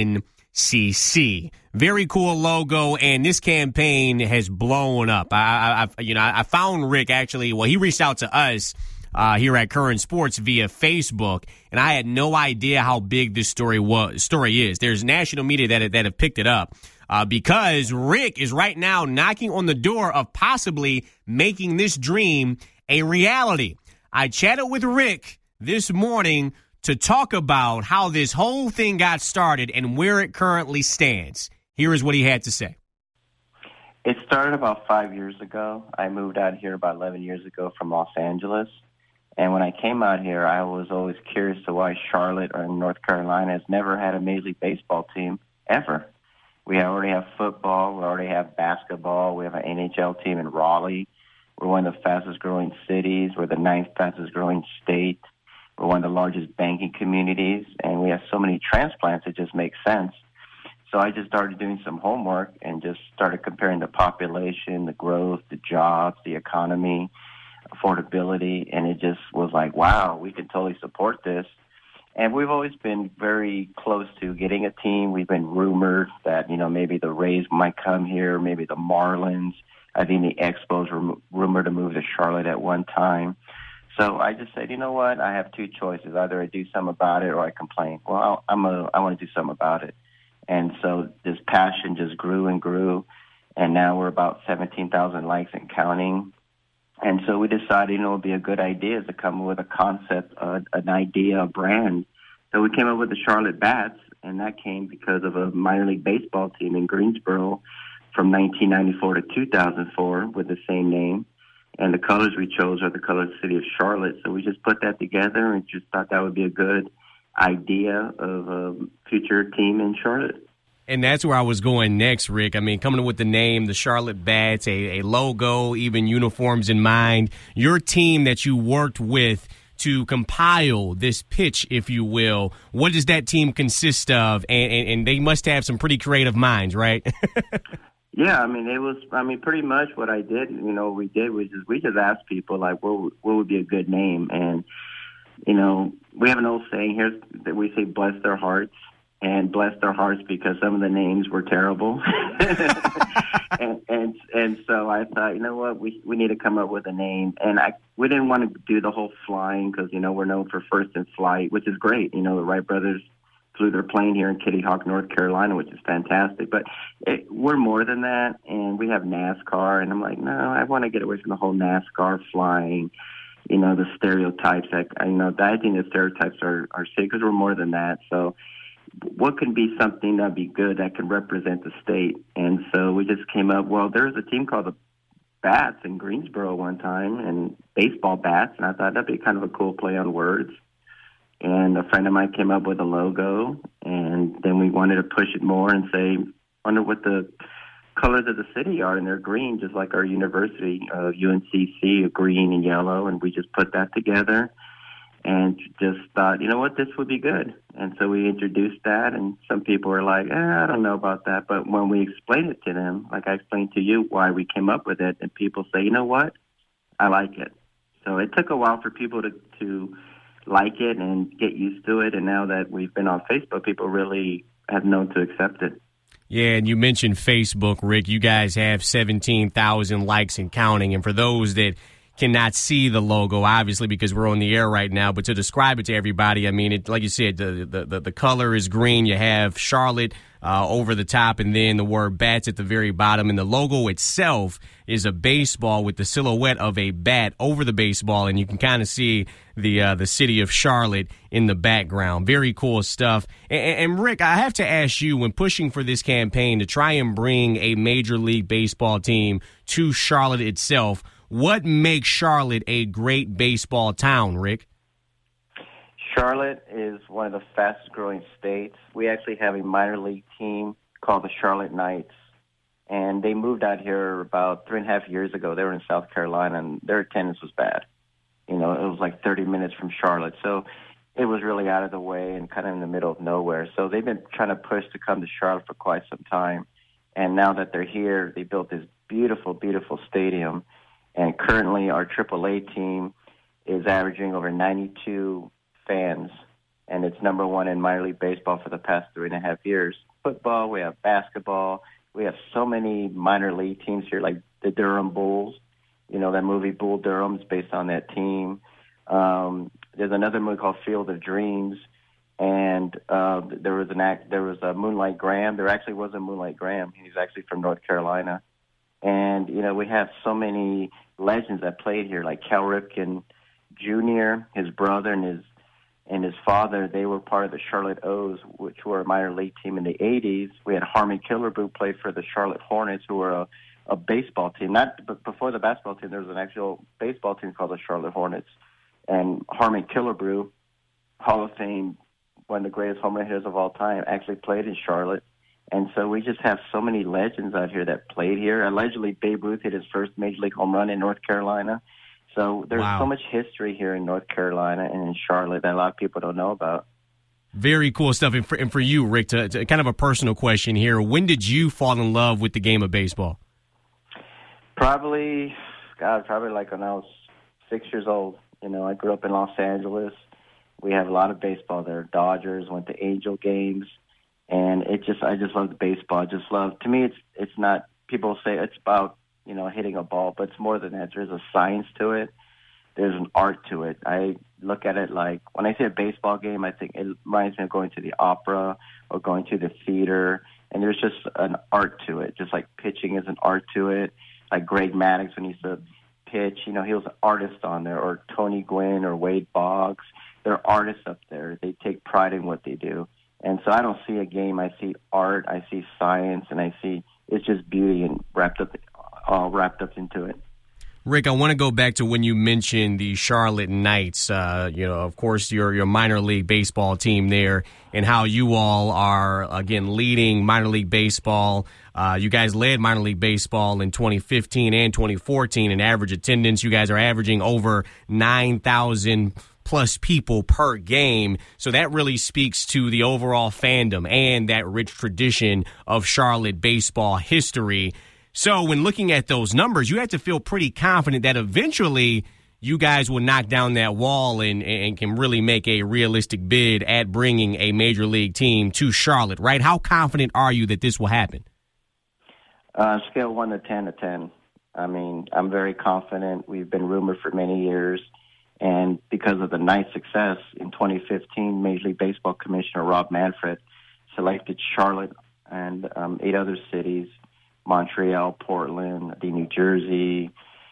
UNCC. Very cool logo, and this campaign has blown up. I found Rick actually. Well, he reached out to us here at Current Sports via Facebook, and I had no idea how big this story is. There's national media that have picked it up. Because Rick is right now knocking on the door of possibly making this dream a reality. I chatted with Rick this morning to talk about how this whole thing got started and where it currently stands. Here is what he had to say. It started about 5 years ago. I moved out here about 11 years ago from Los Angeles. And when I came out here, I was always curious to why Charlotte or North Carolina has never had a Major League Baseball team ever. We already have football. We already have basketball. We have an NHL team in Raleigh. We're one of the fastest-growing cities. We're the 9th fastest-growing state. We're one of the largest banking communities. And we have so many transplants, it just makes sense. So I just started doing some homework and just started comparing the population, the growth, the jobs, the economy, affordability. And it just was like, wow, we can totally support this. And we've always been very close to getting a team. We've been rumored that, maybe the Rays might come here, maybe the Marlins. I think the Expos were rumored to move to Charlotte at one time. So I just said, you know what? I have two choices. Either I do something about it or I complain. Well, I want to do something about it. And so this passion just grew and grew. And now we're about 17,000 likes and counting. And so we decided, it would be a good idea to come up with a concept, an idea, a brand. So we came up with the Charlotte Bats, and that came because of a minor league baseball team in Greensboro from 1994 to 2004 with the same name. And the colors we chose are the colors of the city of Charlotte. So we just put that together and just thought that would be a good idea of a future team in Charlotte. And that's where I was going next, Rick. I mean, coming up with the name, the Charlotte Bats, a logo, even uniforms in mind. Your team that you worked with to compile this pitch, if you will, what does that team consist of? And they must have some pretty creative minds, right? Yeah, pretty much what I did, we just asked people, like, what would be a good name? And, we have an old saying here that we say, bless their hearts. And bless their hearts because some of the names were terrible. and so I thought, you know what, we need to come up with a name. And we didn't want to do the whole flying because, we're known for first in flight, which is great. The Wright brothers flew their plane here in Kitty Hawk, North Carolina, which is fantastic. But we're more than that, and we have NASCAR. And I'm like, no, I want to get away from the whole NASCAR flying, the stereotypes. I think the stereotypes are sick because we're more than that. So what can be something that'd be good that can represent the state? And so we just came up, well, there was a team called the Bats in Greensboro one time, and baseball bats, and I thought that'd be kind of a cool play on words. And a friend of mine came up with a logo, and then we wanted to push it more and say, wonder what the colors of the city are, and they're green, just like our university, UNCC, green and yellow, and we just put that together. And just thought, you know what, this would be good. And so we introduced that, and some people were like, I don't know about that. But when we explained it to them, like I explained to you why we came up with it, and people say, you know what, I like it. So it took a while for people to like it and get used to it. And now that we've been on Facebook, people really have known to accept it. Yeah, and you mentioned Facebook, Rick. You guys have 17,000 likes and counting. And for those that cannot see the logo, obviously, because we're on the air right now, but to describe it to everybody, like you said, the color is green. You have Charlotte over the top, and then the word bats at the very bottom. And the logo itself is a baseball with the silhouette of a bat over the baseball, and you can kind of see the city of Charlotte in the background. Very cool stuff. And Rick, I have to ask you, when pushing for this campaign to try and bring a Major League Baseball team to Charlotte itself, what makes Charlotte a great baseball town, Rick? Charlotte is one of the fastest-growing states. We actually have a minor league team called the Charlotte Knights, and they moved out here about 3.5 years ago. They were in South Carolina, and their attendance was bad. It was like 30 minutes from Charlotte, so it was really out of the way and kind of in the middle of nowhere. So they've been trying to push to come to Charlotte for quite some time, and now that they're here, they built this beautiful, beautiful stadium. And currently our AAA team is averaging over 92 fans, and it's number one in minor league baseball for the past 3.5 years. Football, we have basketball. We have so many minor league teams here, like the Durham Bulls. That movie Bull Durham is based on that team. There's another movie called Field of Dreams, and there was a Moonlight Graham. There actually was a Moonlight Graham. He's actually from North Carolina. And, we have so many legends that played here, like Cal Ripken Jr., his brother, and his father. They were part of the Charlotte O's, which were a minor league team in the 80s. We had Harmon Killebrew play for the Charlotte Hornets, who were a baseball team. But before the basketball team, there was an actual baseball team called the Charlotte Hornets. And Harmon Killebrew, Hall of Fame, one of the greatest home run hitters of all time, actually played in Charlotte. And so we just have so many legends out here that played here. Allegedly, Babe Ruth hit his first Major League home run in North Carolina. So there's so much history here in North Carolina and in Charlotte that a lot of people don't know about. Very cool stuff. And for you, Rick, to kind of a personal question here, when did you fall in love with the game of baseball? Probably like when I was 6 years old. I grew up in Los Angeles. We have a lot of baseball there. Dodgers, went to Angel games. And I just love the baseball. To me, it's not, people say it's about, hitting a ball, but it's more than that. There's a science to it. There's an art to it. I look at it like, when I say a baseball game, I think it reminds me of going to the opera or going to the theater. And there's just an art to it, just like pitching is an art to it. Like Greg Maddux, when he used to pitch, he was an artist on there, or Tony Gwynn or Wade Boggs. They're artists up there. They take pride in what they do. And so I don't see a game. I see art, I see science, and I see it's just beauty and all wrapped up into it. Rick, I want to go back to when you mentioned the Charlotte Knights, of course, your minor league baseball team there, and how you all are, again, leading minor league baseball. You guys led minor league baseball in 2015 and 2014 in average attendance. You guys are averaging over 9,000 plus people per game. So that really speaks to the overall fandom and that rich tradition of Charlotte baseball history. So when looking at those numbers, you have to feel pretty confident that eventually you guys will knock down that wall and can really make a realistic bid at bringing a major league team to Charlotte, right? How confident are you that this will happen? Scale 1 to 10 to 10. I mean, I'm very confident. We've been rumored for many years. And because of the nice success in 2015, Major League Baseball Commissioner Rob Manfred selected Charlotte and 8 other cities, Montreal, Portland, New Jersey,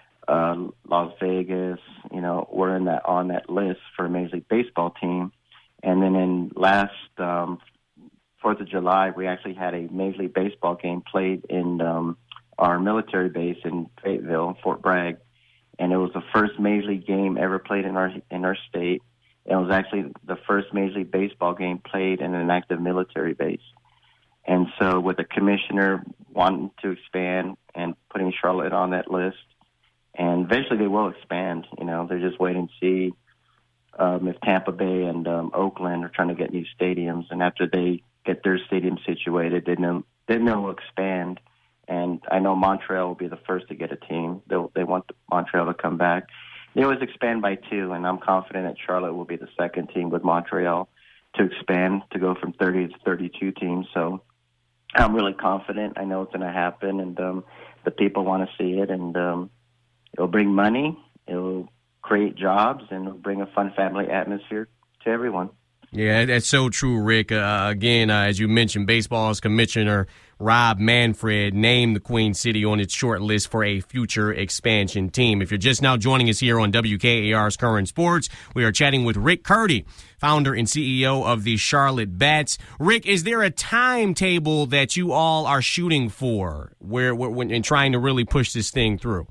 Las Vegas, we're on that list for a Major League Baseball team. And then in last 4th of July, we actually had a Major League Baseball game played in our military base in Fayetteville, Fort Bragg. And it was the first Major League game ever played in our state. It was actually the first Major League Baseball game played in an active military base. And so with the commissioner wanting to expand and putting Charlotte on that list, and eventually they will expand, they're just waiting to see if Tampa Bay and Oakland are trying to get new stadiums. And after they get their stadium situated, then they'll expand. And I know Montreal will be the first to get a team. They want Montreal to come back. They always expand by 2, and I'm confident that Charlotte will be the second team with Montreal to expand, to go from 30 to 32 teams. So I'm really confident. I know it's going to happen, and the people want to see it, and it'll bring money, it'll create jobs, and it'll bring a fun family atmosphere to everyone. Yeah, that's so true, Rick. Again, as you mentioned, baseball's Commissioner Rob Manfred named the Queen City on its short list for a future expansion team. If you're just now joining us here on WKAR's Current Sports, we are chatting with Rick Curdy, founder and CEO of the Charlotte Bats. Rick, is there a timetable that you all are shooting for when trying to really push this thing through?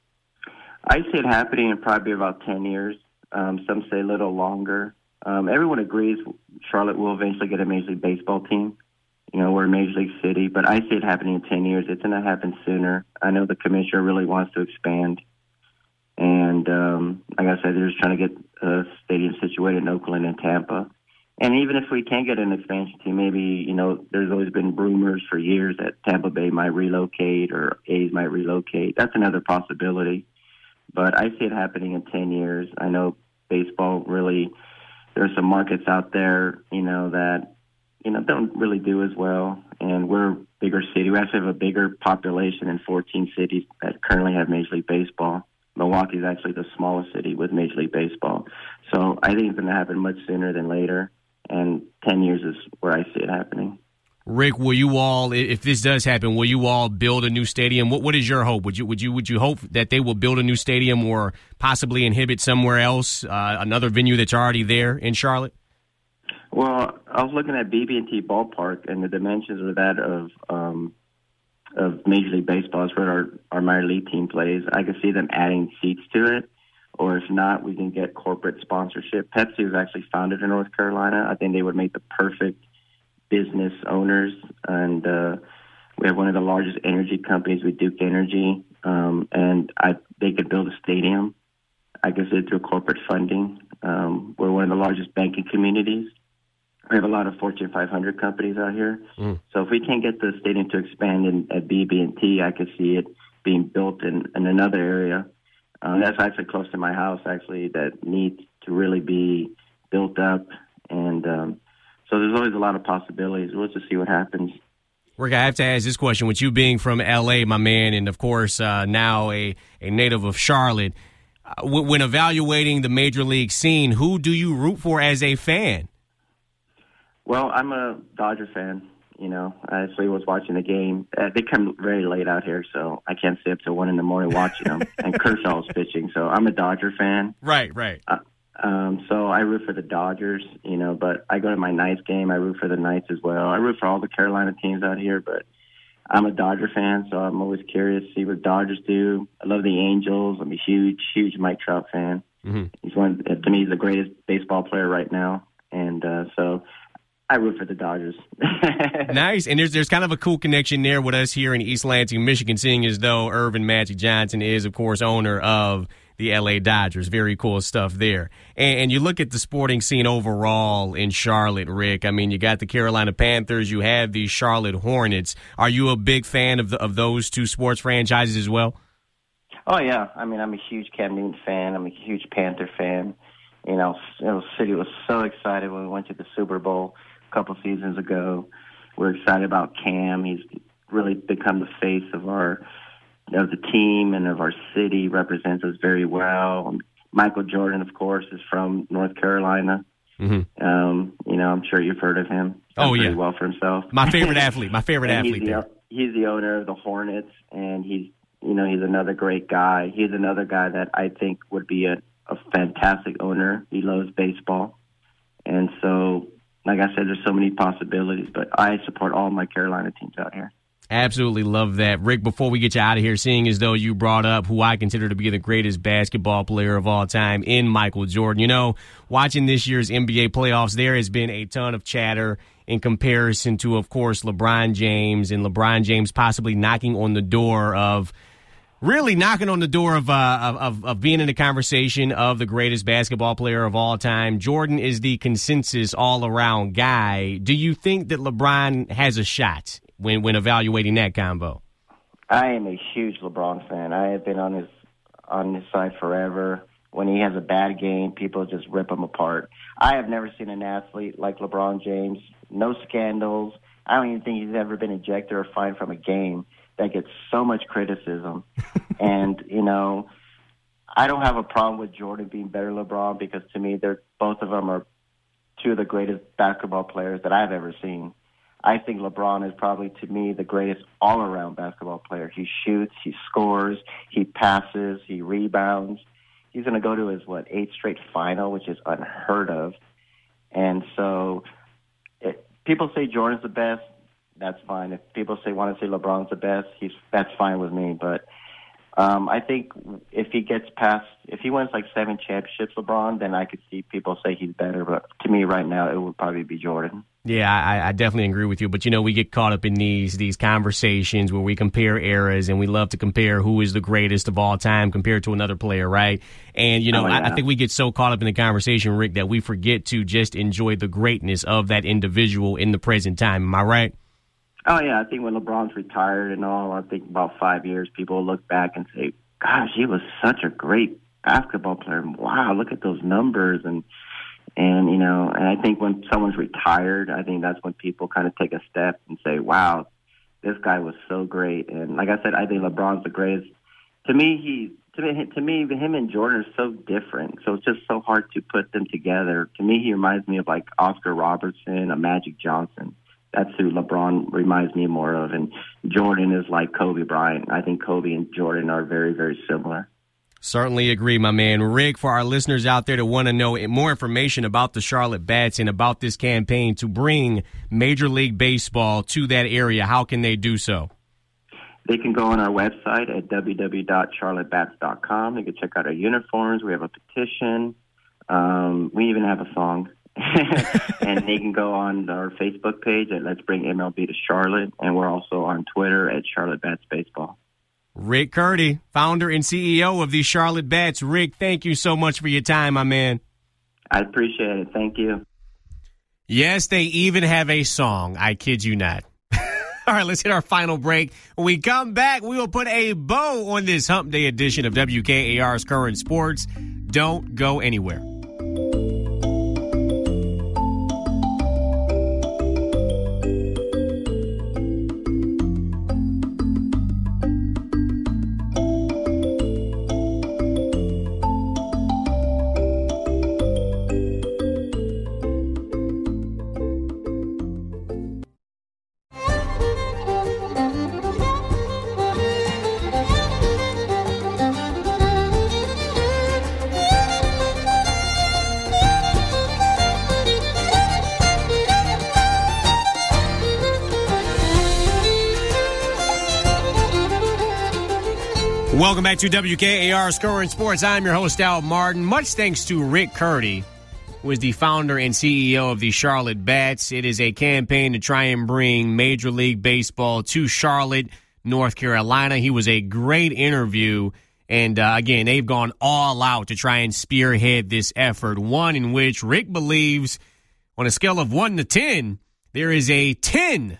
I see it happening in probably about 10 years. Some say a little longer. Everyone agrees Charlotte will eventually get a Major League Baseball team. We're a Major League city, but I see it happening in 10 years. It's going to happen sooner. I know the commissioner really wants to expand. And like I said, they're just trying to get a stadium situated in Oakland and Tampa. And even if we can't get an expansion team, maybe, there's always been rumors for years that Tampa Bay might relocate or A's might relocate. That's another possibility. But I see it happening in 10 years. I know baseball really, there are some markets out there, that, don't really do as well. And we're a bigger city. We actually have a bigger population in 14 cities that currently have Major League Baseball. Milwaukee is actually the smallest city with Major League Baseball. So I think it's going to happen much sooner than later. And 10 years is where I see it happening. Rick, will you all, if this does happen, will you all build a new stadium? What is your hope? Would you hope that they will build a new stadium or possibly inhibit somewhere else, another venue that's already there in Charlotte? Well, I was looking at BB&T Ballpark, and the dimensions are that of Major League Baseball. It's where our minor league team plays. I could see them adding seats to it, or if not, we can get corporate sponsorship. Pepsi was actually founded in North Carolina. I think they would make the perfect business owners, and we have one of the largest energy companies with Duke Energy, and they could build a stadium. I could see it through corporate funding. We're one of the largest banking communities. We have a lot of Fortune 500 companies out here. So if we can't get the stadium to expand at BB&T, I could see it being built in another area. That's actually close to my house, actually, that needs to really be built up. And so there's always a lot of possibilities. We'll just see what happens. Rick, I have to ask this question. With you being from L.A., my man, and, of course, now a native of Charlotte, when evaluating the major league scene, who do you root for as a fan? Well, I'm a Dodger fan. I actually was watching the game. They come very late out here, so I can't stay up till 1 a.m. watching them. And Kershaw's pitching, so I'm a Dodger fan. Right. So I root for the Dodgers, but I go to my Knights game. I root for the Knights as well. I root for all the Carolina teams out here, but I'm a Dodger fan, so I'm always curious to see what Dodgers do. I love the Angels. I'm a huge Mike Trout fan. Mm-hmm. To me, he's the greatest baseball player right now. And so I root for the Dodgers. Nice. And there's kind of a cool connection there with us here in East Lansing, Michigan, seeing as though Irvin Magic Johnson is, of course, owner of the L.A. Dodgers. Very cool stuff there. And you look at the sporting scene overall in Charlotte, Rick. I mean, you got the Carolina Panthers. You have the Charlotte Hornets. Are you a big fan of those two sports franchises as well? Oh, yeah. I mean, I'm a huge Cam Newton fan. I'm a huge Panther fan. You know, City was so excited when we went to the Super Bowl a couple seasons ago. We're excited about Cam. He's really become the face of the team and of our city, represents us very well. Michael Jordan, of course, is from North Carolina. Mm-hmm. You know, I'm sure you've heard of him. Does pretty well for himself. My favorite athlete. He's the owner of the Hornets, and he's another great guy. He's another guy that I think would be a fantastic owner. He loves baseball. And so, like I said, there's so many possibilities, but I support all my Carolina teams out here. Absolutely love that. Rick, before we get you out of here, seeing as though you brought up who I consider to be the greatest basketball player of all time in Michael Jordan, you know, watching this year's NBA playoffs, there has been a ton of chatter in comparison to, of course, LeBron James, and LeBron James possibly knocking on the door of being in the conversation of the greatest basketball player of all time. Jordan is the consensus all-around guy. Do you think that LeBron has a shot when evaluating that combo? I am a huge LeBron fan. I have been on his side forever. When he has a bad game, people just rip him apart. I have never seen an athlete like LeBron James. No scandals. I don't even think he's ever been ejected or fined from a game that gets so much criticism. And, you know, I don't have a problem with Jordan being better than LeBron, because to me, both of them are two of the greatest basketball players that I've ever seen. I think LeBron is probably, to me, the greatest all-around basketball player. He shoots, he scores, he passes, he rebounds. He's going to go to his, 8th straight final, which is unheard of. And so people say Jordan's the best. That's fine. If people want to say LeBron's the best, that's fine with me. But I think if he wins like 7 championships, LeBron, then I could see people say he's better. But to me right now, it would probably be Jordan. Yeah, I definitely agree with you. But, you know, we get caught up in these conversations where we compare eras, and we love to compare who is the greatest of all time compared to another player, right? And, you know, I think we get so caught up in the conversation, Rick, that we forget to just enjoy the greatness of that individual in the present time. Am I right? Oh, yeah. I think when LeBron's retired and all, I think about 5 years, people will look back and say, gosh, he was such a great basketball player. Wow, look at those numbers. And you know, and I think when someone's retired, I think that's when people kind of take a step and say, wow, this guy was so great. And like I said, I think LeBron's the greatest. To me, him and Jordan are so different. So it's just so hard to put them together. To me, he reminds me of like Oscar Robertson, a Magic Johnson. That's who LeBron reminds me more of. And Jordan is like Kobe Bryant. I think Kobe and Jordan are very, very similar. Certainly agree, my man. Rick, for our listeners out there that want to know more information about the Charlotte Bats and about this campaign to bring Major League Baseball to that area, how can they do so? They can go on our website at www.charlottebats.com. They can check out our uniforms. We have a petition. We even have a song. And they can go on our Facebook page at Let's Bring MLB to Charlotte. And we're also on Twitter at Charlotte Bats Baseball. Rick Curdy, founder and CEO of the Charlotte Bats. Rick, thank you so much for your time, my man. I appreciate it. Thank you. Yes, they even have a song. I kid you not. All right, let's hit our final break. When we come back, we will put a bow on this Hump Day edition of WKAR's Current Sports. Don't go anywhere. Welcome back to WKAR's Current Sports. I'm your host, Al Martin. Much thanks to Rick Curdy, who is the founder and CEO of the Charlotte Bats. It is a campaign to try and bring Major League Baseball to Charlotte, North Carolina. He was a great interview, And, again, they've gone all out to try and spearhead this effort, one in which Rick believes on a scale of 1 to 10, there is a 10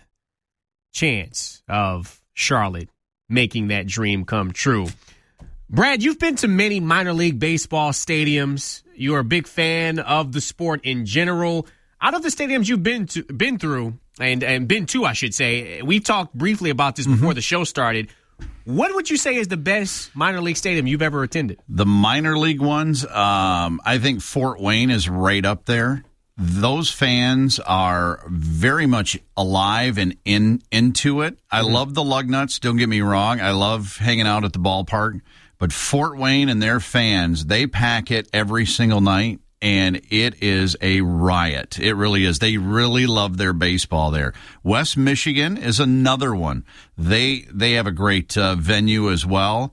chance of Charlotte making that dream come true. Brad, you've been to many minor league baseball stadiums. You're a big fan of the sport in general. Out of the stadiums you've been through, and been to, I should say, we've talked briefly about this before the show started. What would you say is the best minor league stadium you've ever attended? The minor league ones, I think Fort Wayne is right up there. Those fans are very much alive and into it. I love the Lugnuts, don't get me wrong. I love hanging out at the ballpark. But Fort Wayne and their fans, they pack it every single night, and it is a riot. It really is. They really love their baseball there. West Michigan is another one. They have a great venue as well.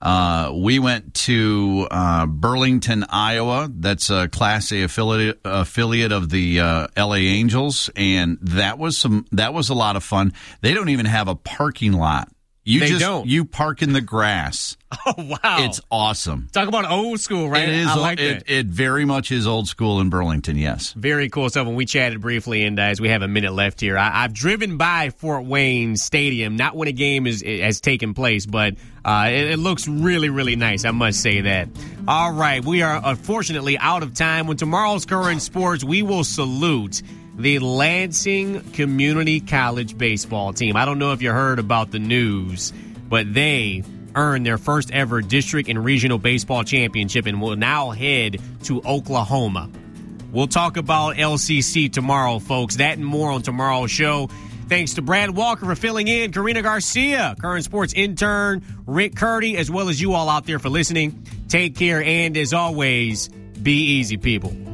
We went to Burlington, Iowa. That's a Class A affiliate of the LA Angels, and that was a lot of fun. They don't even have a parking lot. You park in the grass. Oh, wow. It's awesome. Talk about old school, right? It is. I like that. It very much is old school in Burlington, yes. Very cool stuff. When we chatted briefly, and as we have a minute left here, I've driven by Fort Wayne Stadium, not when a game has taken place, but it looks really, really nice. I must say that. All right. We are unfortunately out of time. When tomorrow's Current Sports, we will salute the Lansing Community College baseball team. I don't know if you heard about the news, but they earned their first ever district and regional baseball championship and will now head to Oklahoma. We'll talk about LCC tomorrow, folks. That and more on tomorrow's show. Thanks to Brad Walker for filling in, Karina Garcia, Current Sports intern, Rick Curdy, as well as you all out there for listening. Take care, and as always, be easy, people.